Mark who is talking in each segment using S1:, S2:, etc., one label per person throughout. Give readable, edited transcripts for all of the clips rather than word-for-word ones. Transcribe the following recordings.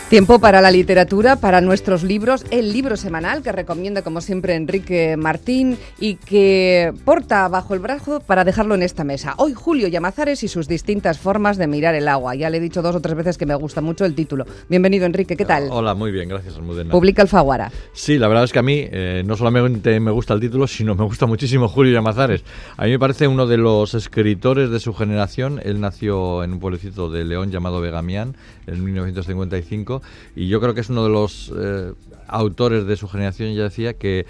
S1: Tiempo para la literatura, para nuestros libros, el libro semanal que recomienda como siempre Enrique Martín y que porta bajo el brazo para dejarlo en esta mesa. Hoy Julio Llamazares y sus distintas formas de mirar el agua. Ya le he dicho 2 o 3 veces que me gusta mucho el título. Bienvenido, Enrique, ¿qué tal?
S2: Hola, muy bien, gracias, Almudena.
S1: Publica Alfaguara.
S2: Sí, la verdad es que a mí no solamente me gusta el título, sino me gusta muchísimo Julio Llamazares. A mí me parece uno de los escritores de su generación. Él nació en un pueblecito de León llamado Begamián en 1955 y yo creo que es uno de los autores de su generación, ya decía, que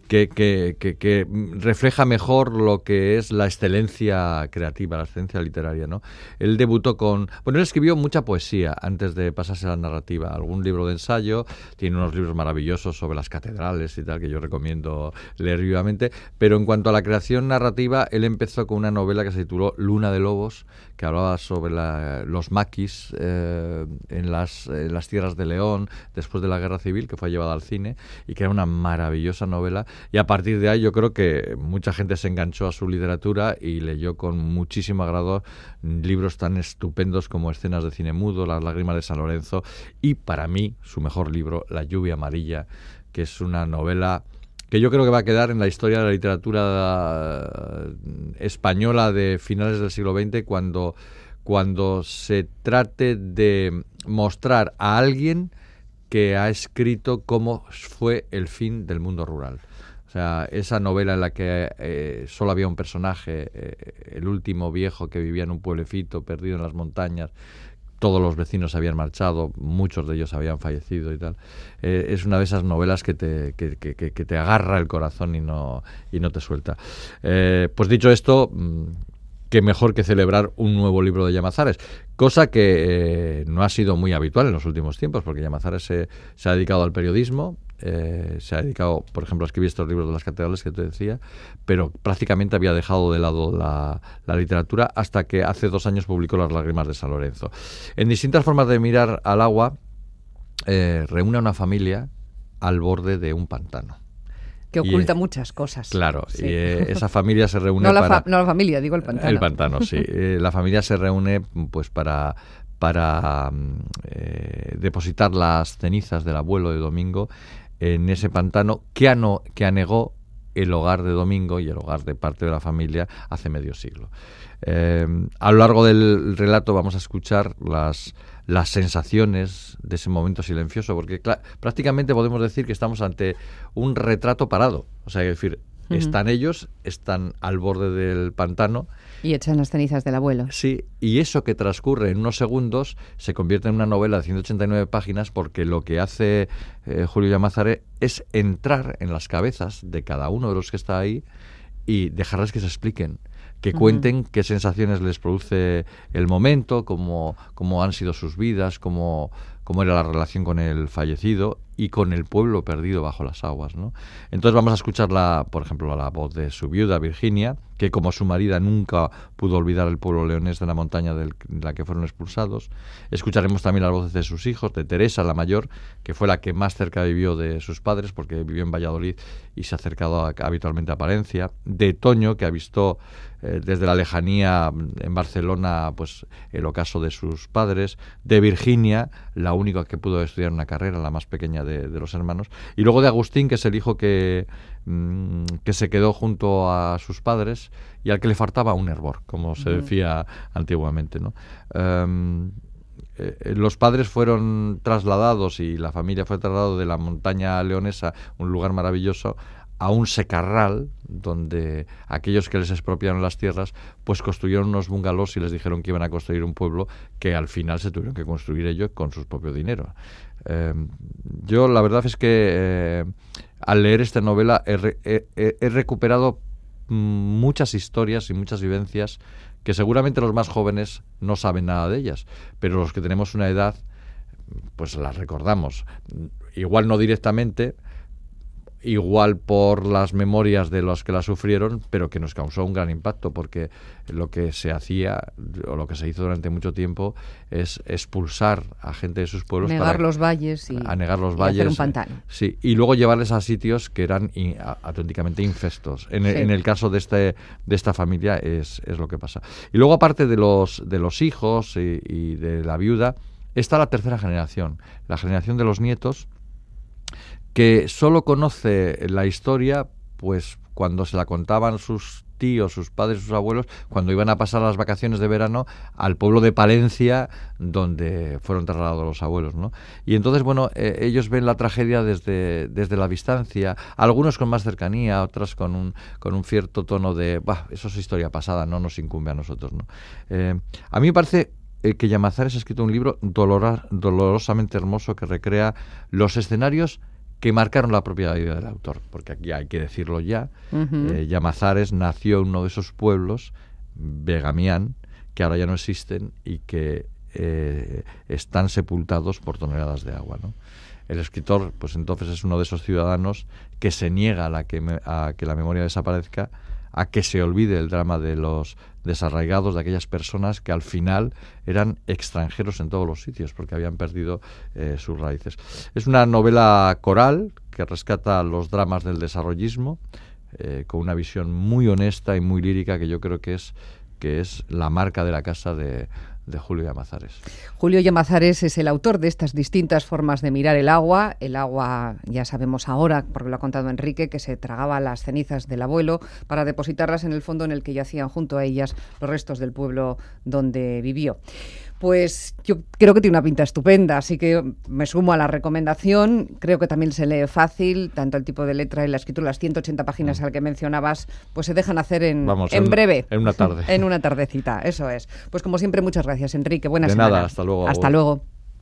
S2: refleja mejor lo que es la excelencia creativa, la excelencia literaria, ¿no? Él debutó él escribió mucha poesía antes de pasarse a la narrativa, algún libro de ensayo, tiene unos libros maravillosos sobre las catedrales y tal, que yo recomiendo leer vivamente, pero en cuanto a la creación narrativa, él empezó con una novela que se tituló Luna de Lobos, que hablaba sobre los maquis en las tierras de León, después de la Guerra Civil, que fue llevada al cine, y que era una maravillosa novela. Y a partir de ahí yo creo que mucha gente se enganchó a su literatura y leyó con muchísimo agrado libros tan estupendos como Escenas de cine mudo, Las lágrimas de San Lorenzo y, para mí, su mejor libro, La lluvia amarilla, que es una novela que yo creo que va a quedar en la historia de la literatura española de finales del siglo XX cuando se trate de mostrar a alguien que ha escrito cómo fue el fin del mundo rural. O sea, esa novela en la que solo había un personaje, el último viejo que vivía en un pueblecito perdido en las montañas, todos los vecinos habían marchado, muchos de ellos habían fallecido y tal. Es una de esas novelas que te agarra el corazón y no te suelta. Pues dicho esto, qué mejor que celebrar un nuevo libro de Llamazares, cosa que no ha sido muy habitual en los últimos tiempos, porque Llamazares se ha dedicado al periodismo, se ha dedicado, por ejemplo, a escribir estos libros de las catedrales que te decía, pero prácticamente había dejado de lado la literatura hasta que hace 2 años publicó Las lágrimas de San Lorenzo. En distintas formas de mirar al agua, reúne a una familia al borde de un pantano.
S1: Que oculta muchas cosas.
S2: Claro,
S1: sí.
S2: Y esa familia se reúne
S1: no la familia, digo el pantano.
S2: El pantano, sí. La familia se reúne pues para depositar las cenizas del abuelo de Domingo en ese pantano que anegó el hogar de Domingo y el hogar de parte de la familia hace medio siglo. A lo largo del relato vamos a escuchar las sensaciones de ese momento silencioso, porque prácticamente podemos decir que estamos ante un retrato parado. O sea, es decir, están ellos, están al borde del pantano.
S1: Y echan las cenizas del abuelo.
S2: Sí, y eso que transcurre en unos segundos se convierte en una novela de 189 páginas porque lo que hace Julio Llamazares es entrar en las cabezas de cada uno de los que está ahí y dejarles que se expliquen, que cuenten qué sensaciones les produce el momento, cómo han sido sus vidas, cómo era la relación con el fallecido y con el pueblo perdido bajo las aguas, ¿no? Entonces vamos a escuchar, por ejemplo, la voz de su viuda, Virginia, que como su marida nunca pudo olvidar el pueblo leonés de la montaña de la que fueron expulsados. Escucharemos también las voces de sus hijos, de Teresa, la mayor, que fue la que más cerca vivió de sus padres, porque vivió en Valladolid y se ha acercado habitualmente a Palencia, de Toño, que ha visto desde la lejanía en Barcelona pues el ocaso de sus padres, de Virginia, la única que pudo estudiar una carrera, la más pequeña de los hermanos, y luego de Agustín, que es el hijo que se quedó junto a sus padres y al que le faltaba un hervor, como se decía antiguamente, ¿no? Los padres fueron trasladados y la familia fue trasladada de la montaña leonesa, un lugar maravilloso, a un secarral donde aquellos que les expropiaron las tierras pues construyeron unos bungalows y les dijeron que iban a construir un pueblo que al final se tuvieron que construir ellos con su propio dinero. Yo la verdad es que al leer esta novela he recuperado muchas historias y muchas vivencias que seguramente los más jóvenes no saben nada de ellas, pero los que tenemos una edad pues las recordamos, igual no directamente, igual por las memorias de los que la sufrieron, pero que nos causó un gran impacto, porque lo que se hacía o lo que se hizo durante mucho tiempo es expulsar a gente de sus pueblos,
S1: anegar los valles y hacer un pantano.
S2: Sí, y luego llevarles a sitios que eran auténticamente infestos. En el caso de esta familia es lo que pasa. Y luego, aparte de los hijos y de la viuda, está la tercera generación, la generación de los nietos, que solo conoce la historia pues cuando se la contaban sus tíos, sus padres, sus abuelos, cuando iban a pasar las vacaciones de verano al pueblo de Palencia, donde fueron trasladados los abuelos, ¿no? Y entonces, bueno, ellos ven la tragedia desde la distancia, algunos con más cercanía, otras con un cierto tono de, eso es historia pasada, no nos incumbe a nosotros, ¿no? A mí me parece que Llamazares ha escrito un libro dolorosamente hermoso que recrea los escenarios que marcaron la propia vida del autor, porque aquí hay que decirlo ya. Llamazares nació en uno de esos pueblos, Begamián, que ahora ya no existen y que están sepultados por toneladas de agua, ¿no? El escritor, pues entonces es uno de esos ciudadanos que se niega a que la memoria desaparezca, a que se olvide el drama de los desarraigados, de aquellas personas que al final eran extranjeros en todos los sitios porque habían perdido sus raíces. Es una novela coral que rescata los dramas del desarrollismo con una visión muy honesta y muy lírica que yo creo que es la marca de la casa de Julio Llamazares.
S1: Julio Llamazares es el autor de estas distintas formas de mirar el agua. El agua, ya sabemos ahora, porque lo ha contado Enrique, que se tragaba las cenizas del abuelo para depositarlas en el fondo en el que yacían junto a ellas los restos del pueblo donde vivió. Pues yo creo que tiene una pinta estupenda, así que me sumo a la recomendación. Creo que también se lee fácil, tanto el tipo de letra y la escritura, las 180 páginas al que mencionabas, pues se dejan hacer en breve.
S2: En una tarde.
S1: En una tardecita, eso es. Pues como siempre, muchas gracias, Enrique. Buena semana.
S2: De nada, hasta luego.
S1: Hasta luego.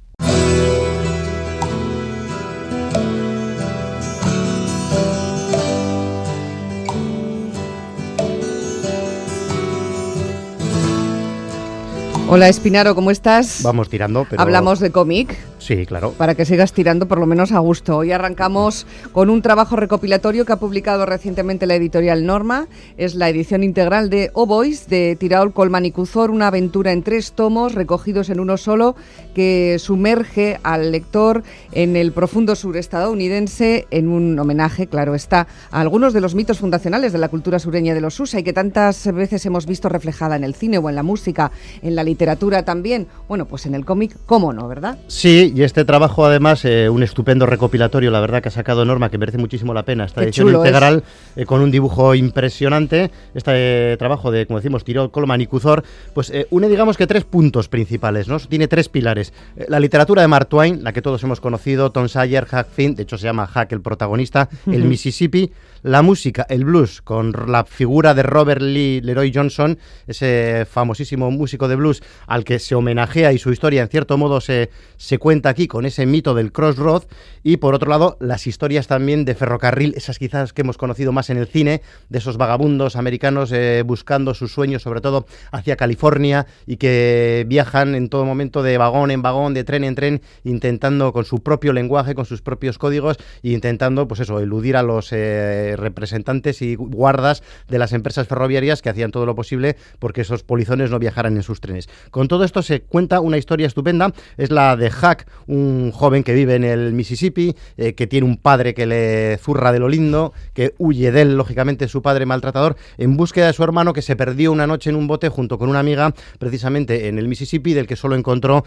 S1: Hola Espinaro, ¿cómo estás?
S3: Vamos tirando, pero...
S1: Hablamos de cómic.
S3: Sí, claro.
S1: Para que sigas tirando por lo menos a gusto. Hoy arrancamos con un trabajo recopilatorio que ha publicado recientemente la editorial Norma. Es la edición integral de O Boys, de Tiraol Colman y Cuzor, una aventura en 3 tomos recogidos en uno solo que sumerge al lector en el profundo sur estadounidense en un homenaje, claro está, a algunos de los mitos fundacionales de la cultura sureña de los Usa y que tantas veces hemos visto reflejada en el cine o en la música, en la literatura también. Bueno, pues en el cómic, ¿cómo no, verdad?
S3: Sí, y este trabajo además, un estupendo recopilatorio, la verdad que ha sacado Norma, que merece muchísimo la pena, esta edición integral con un dibujo impresionante. Este trabajo de, como decimos, Tiraol Colman y Cuzor, pues une digamos que 3 puntos principales, ¿no? Tiene 3 pilares. La literatura de Mark Twain, la que todos hemos conocido, Tom Sawyer, Huck Finn, de hecho se llama Huck el protagonista, el Mississippi, la música, el blues, con la figura de Robert Lee Leroy Johnson, ese famosísimo músico de blues al que se homenajea y su historia en cierto modo se cuenta aquí con ese mito del Crossroad, y por otro lado las historias también de ferrocarril, esas quizás que hemos conocido más en el cine, de esos vagabundos americanos buscando sus sueños, sobre todo hacia California, y que viajan en todo momento de vagón en vagón, de tren en tren, intentando con su propio lenguaje, con sus propios códigos, e intentando pues eso, eludir a los representantes y guardas de las empresas ferroviarias que hacían todo lo posible porque esos polizones no viajaran en sus trenes. Con todo esto se cuenta una historia estupenda, es la de Huck, un joven que vive en el Mississippi, que tiene un padre que le zurra de lo lindo, que huye de él, lógicamente, su padre maltratador, en búsqueda de su hermano que se perdió una noche en un bote junto con una amiga, precisamente en el Mississippi, del que solo encontró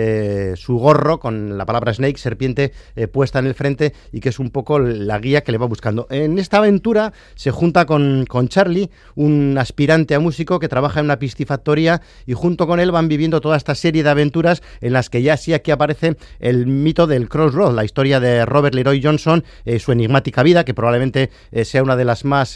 S3: su gorro con la palabra snake, serpiente, puesta en el frente, y que es un poco la guía que le va buscando. En esta aventura se junta con Charlie, un aspirante a músico que trabaja en una piscifactoría, y junto con él van viviendo toda esta serie de aventuras en las que ya sí aquí aparece el mito del Crossroad, la historia de Robert Leroy Johnson, su enigmática vida, que probablemente sea una de las más,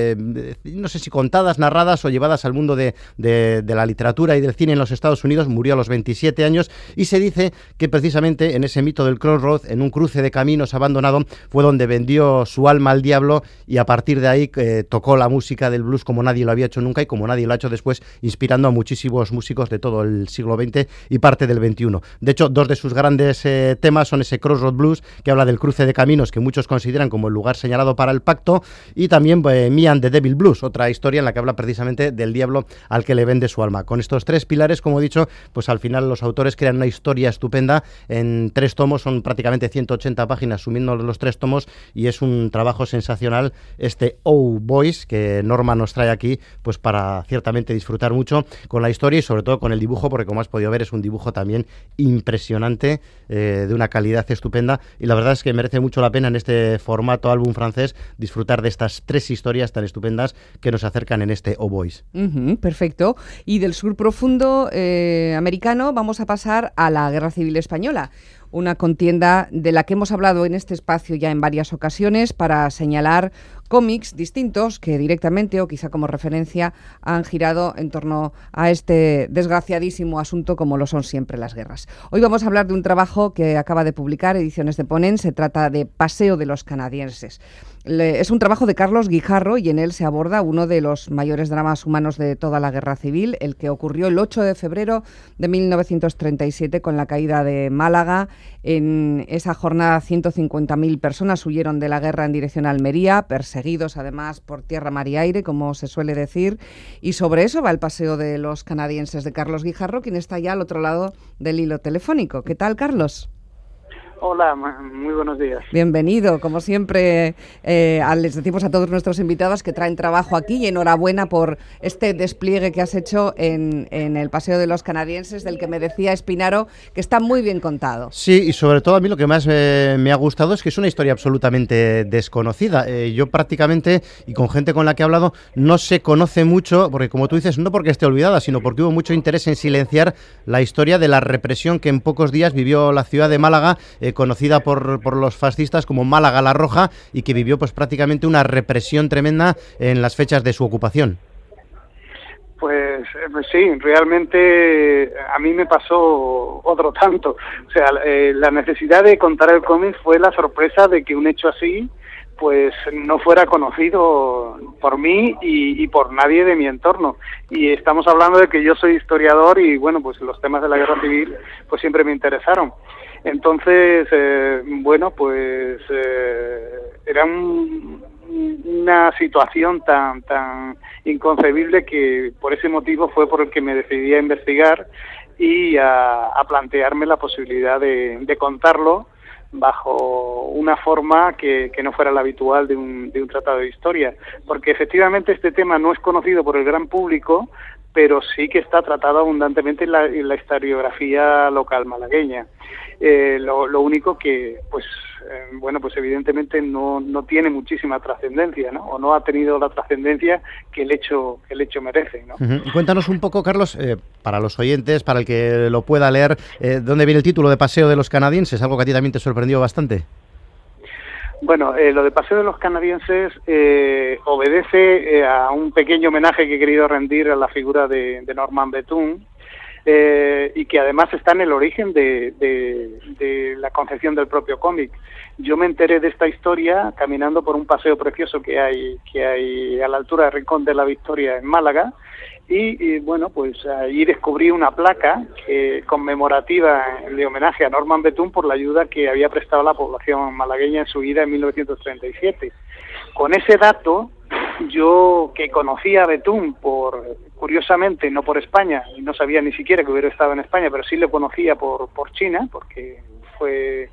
S3: no sé si contadas, narradas o llevadas al mundo de la literatura y del cine en los Estados Unidos. Murió a los 27 años y se dice que precisamente en ese mito del Crossroad, en un cruce de caminos abandonado, fue donde vendió su alma al diablo, y a partir de ahí tocó la música del blues como nadie lo había hecho nunca y como nadie lo ha hecho después, inspirando a muchísimos músicos de todo el siglo XX y parte del XXI. De hecho, 2 de sus grandes grandes temas son ese Crossroad Blues, que habla del cruce de caminos que muchos consideran como el lugar señalado para el pacto, y también Me and the Devil Blues, otra historia en la que habla precisamente del diablo al que le vende su alma. Con estos 3 pilares, como he dicho, pues al final los autores crean una historia estupenda en 3 tomos, son prácticamente 180 páginas sumiendo los 3 tomos, y es un trabajo sensacional este Oh Boys que Norma nos trae aquí, pues para ciertamente disfrutar mucho con la historia y sobre todo con el dibujo, porque como has podido ver es un dibujo también impresionante, de una calidad estupenda, y la verdad es que merece mucho la pena en este formato álbum francés disfrutar de estas 3 historias tan estupendas que nos acercan en este Oh Boys.
S1: Perfecto. Y del sur profundo americano vamos a pasar a la Guerra Civil Española, una contienda de la que hemos hablado en este espacio ya en varias ocasiones para señalar cómics distintos que directamente o quizá como referencia han girado en torno a este desgraciadísimo asunto como lo son siempre las guerras. Hoy vamos a hablar de un trabajo que acaba de publicar Ediciones de Ponent, se trata de Paseo de los Canadienses. Es un trabajo de Carlos Guijarro y en él se aborda uno de los mayores dramas humanos de toda la Guerra Civil, el que ocurrió el 8 de febrero de 1937 con la caída de Málaga. En esa jornada 150.000 personas huyeron de la guerra en dirección a Almería, perseguidos además por tierra, mar y aire, como se suele decir. Y sobre eso va el Paseo de los Canadienses de Carlos Guijarro, quien está ya al otro lado del hilo telefónico. ¿Qué tal, Carlos?
S4: Hola, muy buenos días.
S1: Bienvenido, como siempre, les decimos a todos nuestros invitados que traen trabajo aquí y enhorabuena por este despliegue que has hecho en el Paseo de los Canadienses, del que me decía Espinaro que está muy bien contado.
S3: Sí, y sobre todo a mí lo que más me ha gustado es que es una historia absolutamente desconocida. Yo prácticamente, y con gente con la que he hablado, no se conoce mucho, porque como tú dices, no porque esté olvidada, sino porque hubo mucho interés en silenciar la historia de la represión que en pocos días vivió la ciudad de Málaga, conocida por los fascistas como Málaga la Roja, y que vivió pues prácticamente una represión tremenda en las fechas de su ocupación.
S4: Pues sí, realmente a mí me pasó otro tanto. O sea, la necesidad de contar el cómic fue la sorpresa de que un hecho así pues no fuera conocido por mí y por nadie de mi entorno. Y estamos hablando de que yo soy historiador y bueno, pues los temas de la guerra civil pues siempre me interesaron. Entonces, bueno, pues era una situación tan inconcebible que por ese motivo fue por el que me decidí a investigar y a plantearme la posibilidad de contarlo bajo una forma que no fuera la habitual de un tratado de historia, porque efectivamente este tema no es conocido por el gran público, pero sí que está tratado abundantemente en la historiografía local malagueña. Lo único que, pues, bueno, pues evidentemente no tiene muchísima trascendencia, ¿no? O no ha tenido la trascendencia que el hecho merece, ¿no?
S3: Y cuéntanos un poco, Carlos, para los oyentes, para el que lo pueda leer, ¿dónde viene el título de Paseo de los Canadienses? Algo que a ti también te sorprendió bastante.
S4: Bueno, lo de Paseo de los Canadienses obedece a un pequeño homenaje que he querido rendir a la figura de Norman Bethune, y que además está en el origen de la concepción del propio cómic. Yo me enteré de esta historia caminando por un paseo precioso que hay a la altura del Rincón de la Victoria en Málaga, y bueno, pues ahí descubrí una placa conmemorativa de homenaje a Norman Bethune por la ayuda que había prestado a la población malagueña en su huida en 1937. Con ese dato, yo que conocía a Bethune curiosamente, no por España, y no sabía ni siquiera que hubiera estado en España, pero sí lo conocía por China, porque fue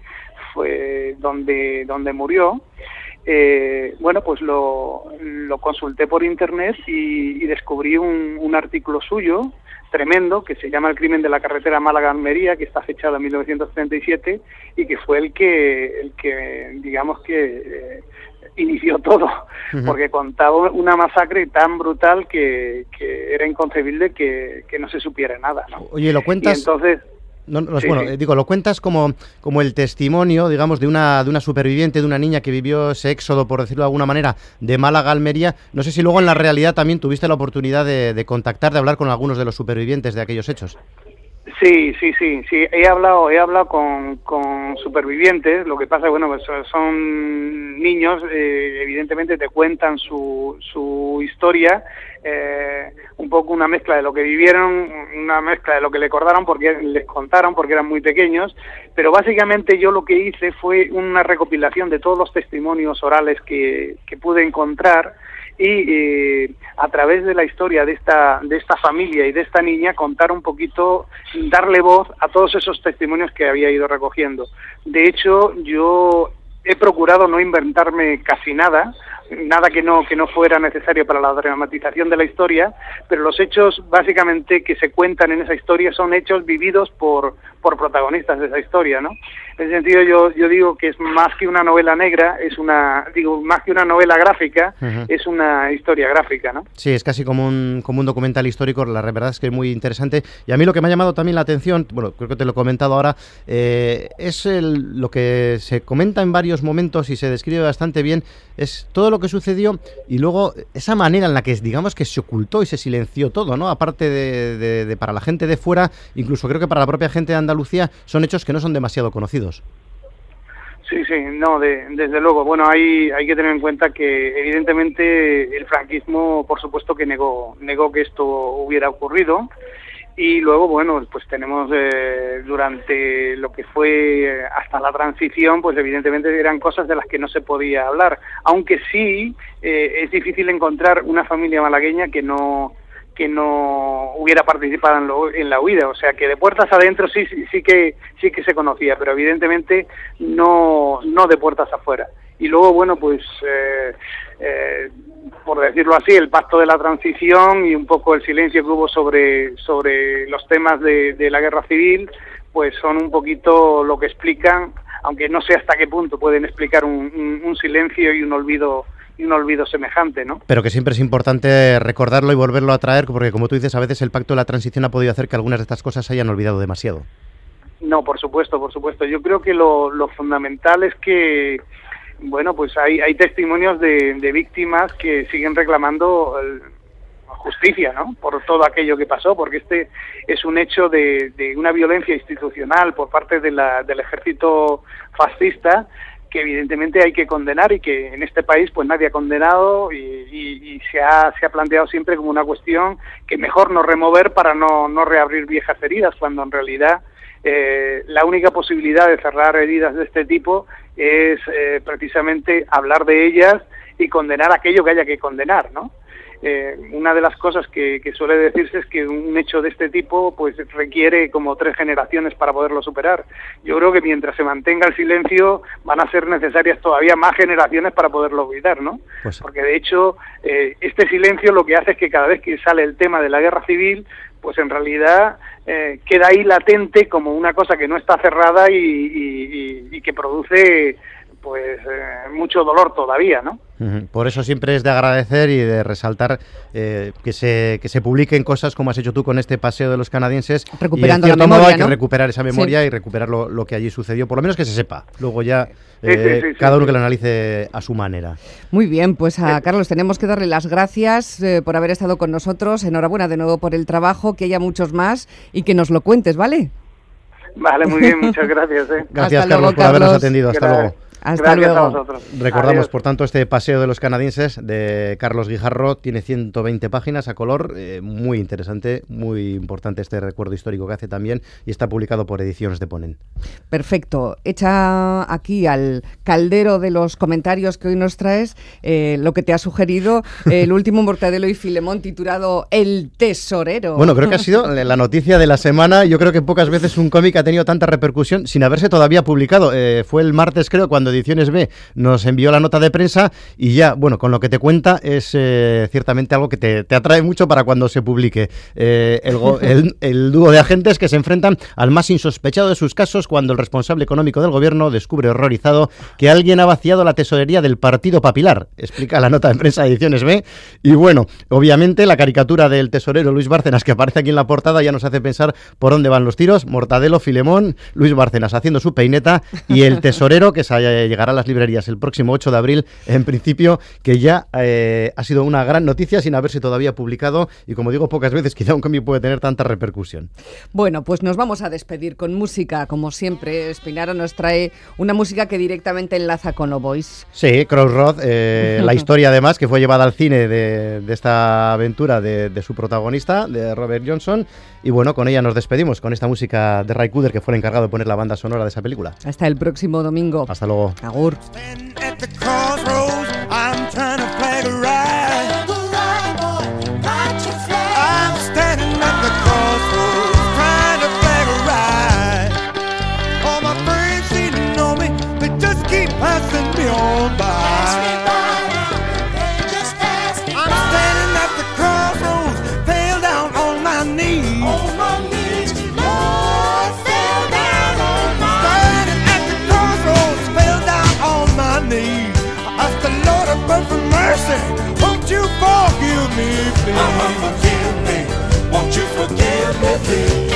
S4: donde murió. Bueno, pues lo consulté por internet y descubrí un artículo suyo tremendo que se llama El crimen de la carretera Málaga-Almería, que está fechado en 1937 y que fue el que digamos que inició todo, porque contaba una masacre tan brutal que era inconcebible que no se supiera nada, ¿no?
S3: Oye, ¿lo cuentas?
S4: Y entonces...
S3: Sí. Digo, lo cuentas como el testimonio, digamos, de una superviviente, de una niña que vivió ese éxodo, por decirlo de alguna manera, de Málaga a Almería. No sé si luego en la realidad también tuviste la oportunidad de contactar, de hablar con algunos de los supervivientes de aquellos hechos.
S4: Sí, he hablado con supervivientes. Lo que pasa, bueno, pues son niños, evidentemente te cuentan su historia, un poco una mezcla de lo que vivieron, una mezcla de lo que les contaron porque eran muy pequeños, pero básicamente yo lo que hice fue una recopilación de todos los testimonios orales que pude encontrar, y a través de la historia de esta familia y de esta niña contar un poquito, darle voz a todos esos testimonios que había ido recogiendo. De hecho, yo he procurado no inventarme casi nada que no fuera necesario para la dramatización de la historia, pero los hechos básicamente que se cuentan en esa historia son hechos vividos por protagonistas de esa historia, ¿no? En ese sentido yo digo que es más que una novela negra, más que una novela gráfica, es una historia gráfica, ¿no?
S3: Sí, es casi como un documental histórico, la verdad es que es muy interesante. Y a mí lo que me ha llamado también la atención, bueno, creo que te lo he comentado ahora, es lo que se comenta en varios momentos y se describe bastante bien, es todo lo que sucedió y luego esa manera en la que, digamos, que se ocultó y se silenció todo, ¿no? Aparte de para la gente de fuera, incluso creo que para la propia gente de Andalucía, son hechos que no son demasiado conocidos.
S4: Sí, no, desde luego. Bueno, hay que tener en cuenta que evidentemente el franquismo, por supuesto que negó que esto hubiera ocurrido, y luego, bueno, pues tenemos durante lo que fue hasta la transición, pues evidentemente eran cosas de las que no se podía hablar, aunque sí es difícil encontrar una familia malagueña que no hubiera participado en la huida, o sea que de puertas adentro sí que se conocía, pero evidentemente no de puertas afuera. Y luego, bueno, pues por decirlo así, el pacto de la transición y un poco el silencio que hubo sobre los temas de la guerra civil, pues son un poquito lo que explican, aunque no sé hasta qué punto pueden explicar un silencio y un olvido semejante, ¿no? Pero que siempre es importante recordarlo y volverlo a traer, porque como tú dices, a veces el pacto de la transición ha podido hacer que algunas de estas cosas se hayan olvidado demasiado. No, por supuesto. Yo creo que lo fundamental es que, bueno, pues hay testimonios de víctimas que siguen reclamando justicia, ¿no? Por todo aquello que pasó, porque este es un hecho de una violencia institucional por parte del ejército fascista, que evidentemente hay que condenar y que en este país pues nadie ha condenado y se ha planteado siempre como una cuestión que mejor no remover para no reabrir viejas heridas, cuando en realidad la única posibilidad de cerrar heridas de este tipo es precisamente hablar de ellas y condenar aquello que haya que condenar, ¿no? Una de las cosas que suele decirse es que un hecho de este tipo pues requiere como 3 generaciones para poderlo superar. Yo creo que mientras se mantenga el silencio van a ser necesarias todavía más generaciones para poderlo olvidar, ¿no? Pues, porque de hecho este silencio lo que hace es que cada vez que sale el tema de la guerra civil, pues en realidad queda ahí latente como una cosa que no está cerrada y que produce pues mucho dolor todavía, ¿no? Por eso siempre es de agradecer y de resaltar que se publiquen cosas como has hecho tú con este paseo de los canadienses. Recuperando y en cierto modo hay que recuperar esa memoria, sí, y recuperar lo que allí sucedió, por lo menos que se sepa. Luego ya cada uno que lo analice a su manera. Muy bien, pues a Carlos tenemos que darle las gracias por haber estado con nosotros. Enhorabuena de nuevo por el trabajo, que haya muchos más y que nos lo cuentes, ¿vale? Vale, muy bien, muchas gracias. Gracias, Carlos, por habernos atendido. Hasta luego. Hasta luego. A vosotros. Recordamos, adiós, por tanto, este paseo de los canadienses de Carlos Guijarro. Tiene 120 páginas a color, muy interesante, muy importante este recuerdo histórico que hace también, y está publicado por Ediciones de Ponent. Perfecto. Echa aquí al caldero de los comentarios que hoy nos traes lo que te ha sugerido el último Mortadelo y Filemón, titulado El Tesorero. Bueno, creo que ha sido la noticia de la semana. Yo creo que pocas veces un cómic ha tenido tanta repercusión sin haberse todavía publicado. Fue el martes, creo, cuando Ediciones B nos envió la nota de prensa, y ya, bueno, con lo que te cuenta es ciertamente algo que te atrae mucho para cuando se publique. El dúo de agentes que se enfrentan al más insospechado de sus casos cuando el responsable económico del gobierno descubre horrorizado que alguien ha vaciado la tesorería del Partido Papilar, explica la nota de prensa de Ediciones B. Y bueno, obviamente la caricatura del tesorero Luis Bárcenas que aparece aquí en la portada ya nos hace pensar por dónde van los tiros. Mortadelo, Filemón, Luis Bárcenas haciendo su peineta y el tesorero que se
S3: llegará a las librerías el próximo 8 de abril, en principio, que ya ha sido una gran noticia sin haberse todavía publicado, y como digo pocas veces, quizá un cómic puede tener tanta repercusión.
S1: Bueno, pues nos vamos a despedir con música, como siempre. Espinara nos trae una música que directamente enlaza con Obois.
S3: Sí, Crossroad, la historia además que fue llevada al cine de esta aventura de su protagonista, de Robert Johnson, y bueno, con ella nos despedimos, con esta música de Ray Cooder, que fue el encargado de poner la banda sonora de esa película.
S1: Hasta el próximo domingo.
S3: Hasta luego.
S1: Agur.
S5: Won't you forgive me, please? Mama, forgive me. Won't you forgive me, please?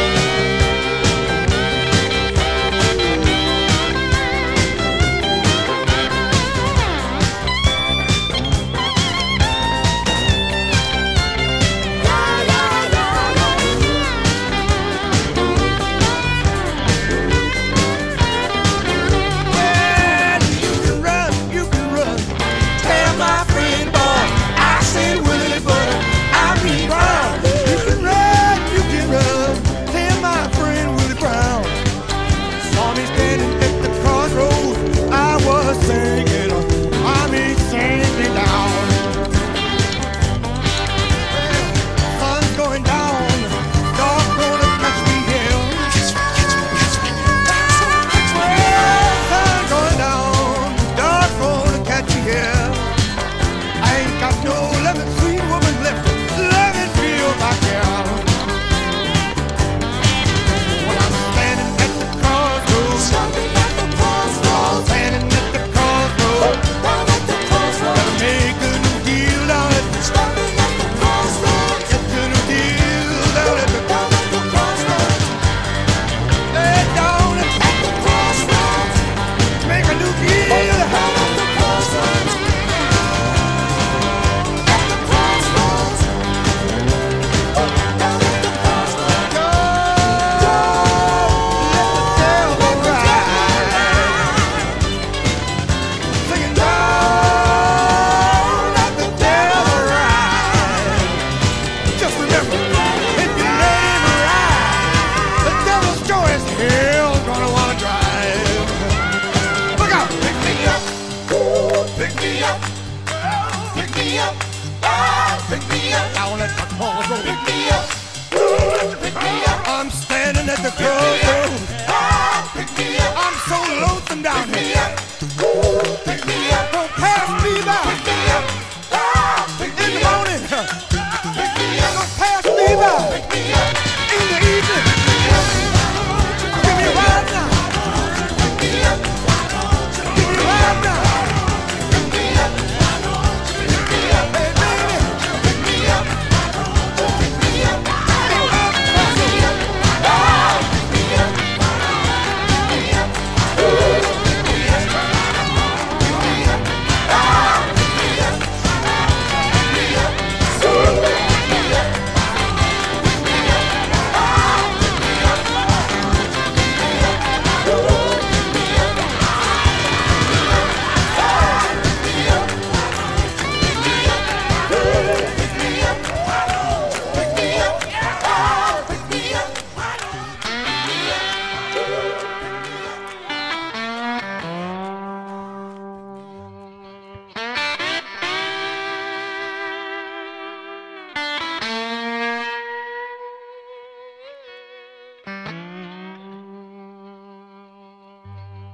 S5: I'm standing at the crossroads.